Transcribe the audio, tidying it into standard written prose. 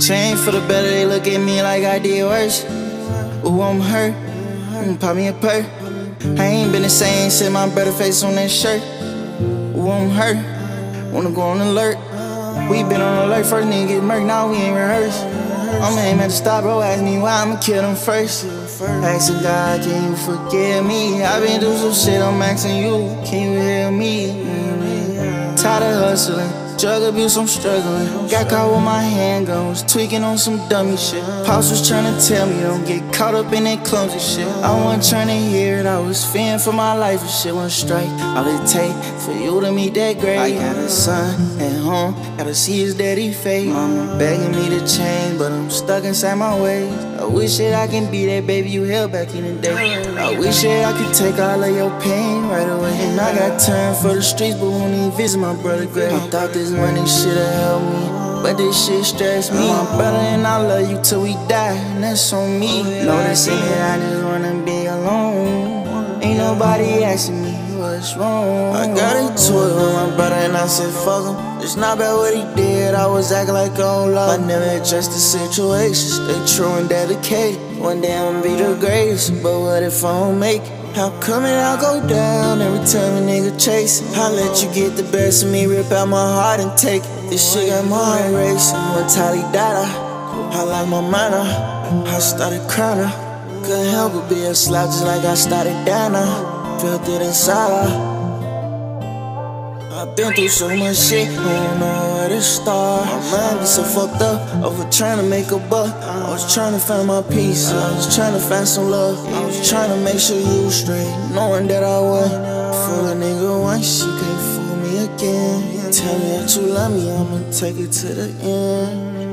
Change for the better, they look at me like I did worse. Ooh, I'm hurt, pop me a perk. I ain't been the same since my brother face on that shirt. Ooh, I'm hurt, wanna go on alert. We been on alert, first nigga get murked, now we ain't rehearsed. I'ma aim at the stop, bro, ask me why, I'ma kill them first. Asking God, can you forgive me? I been through some shit, I'm asking you, can you hear me? Tired of hustling, drug abuse, I'm struggling. Got caught with my handguns, tweaking on some dummy shit. Pops was tryna tell me don't get caught up in that clumsy shit. I wasn't tryna hear it, I was fearing for my life and shit went straight. All it take for you to meet that grade. I got a son at home, gotta see his daddy face. Mama begging me to change, but I'm stuck inside my ways. I wish that I can be that baby you held back in the day. I wish that I could take all of your pain right away. And I got time for the streets, but won't even visit my brother grave. I thought this money should've helped me, but this shit stressed me. My brother and I love you till we die, and that's on me. Noticing that I just wanna be alone. Ain't nobody asking me what's wrong. I got into it with my brother and I said fuck him. It's not bad what he did, I was acting like I don't love. I never addressed the situation, stay true and dedicated. One day I'ma be the greatest, but what if I don't make it? How come it all go down every time a nigga chase it? I let you get the best of me, rip out my heart and take it. This shit got my heart racing. When Tali died, I lost my mind. I started crying. Couldn't help but be a slap just like I started down. Felt it inside. I've been through so much shit, I don't know where to start. My mind be so fucked up over trying to make a buck. I was trying to find my peace, I was trying to find some love. I was trying to make sure you was straight, knowing that I would. Fool a nigga once, you can't fool me again. Tell me that you love me, I'ma take it to the end.